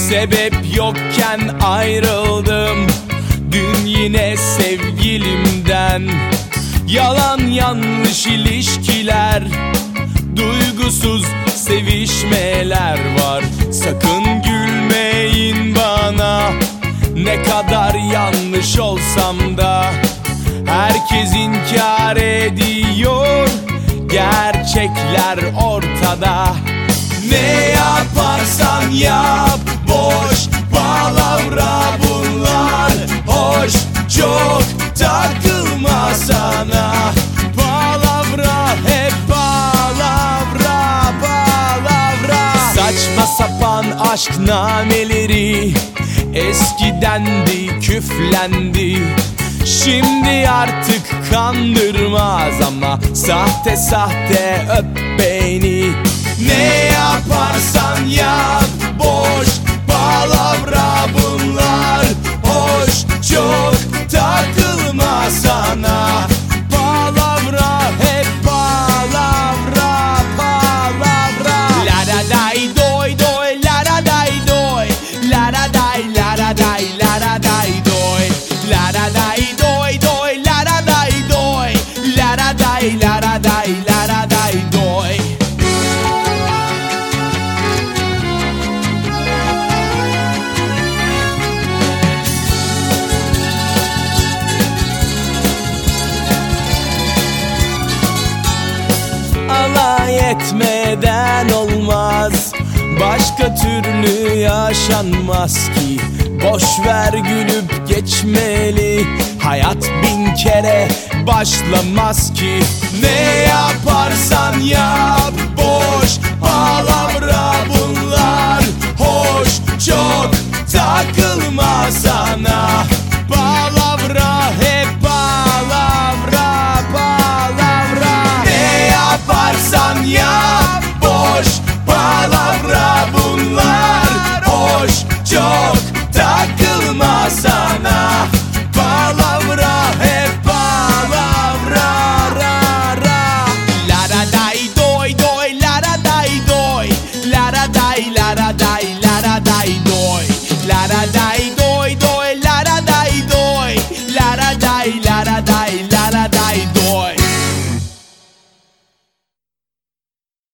Sebep yokken ayrıldım dün yine sevgilimden. Yalan yanlış ilişkiler, duygusuz sevişmeler var. Sakın gülmeyin bana, ne kadar yanlış olsam da. Herkes inkar ediyor, gerçekler ortada. Ne yaparsan yap, boş palavra bunlar. Hoş çok takılma sana. Palavra hep palavra, palavra. Saçma sapan aşk nameleri eskidendi, küflendi. Şimdi artık kandırmaz ama sahte sahte öp beni. Ne yaparsan yap, boş palavra bunlar. Hoş çok takılma sana. Palavra hep palavra, palavra. La da day doy doy, la da day doy. La da day, la da day, la da day doy. La da day doy doy, la da day doy. La da day, la da day, la da day doy. Alay etmeden olmaz, başka türlü yaşanmaz ki. Boş ver gülüp geçmeli, hayat bin kere başlamaz ki. Ne yaparsan yap,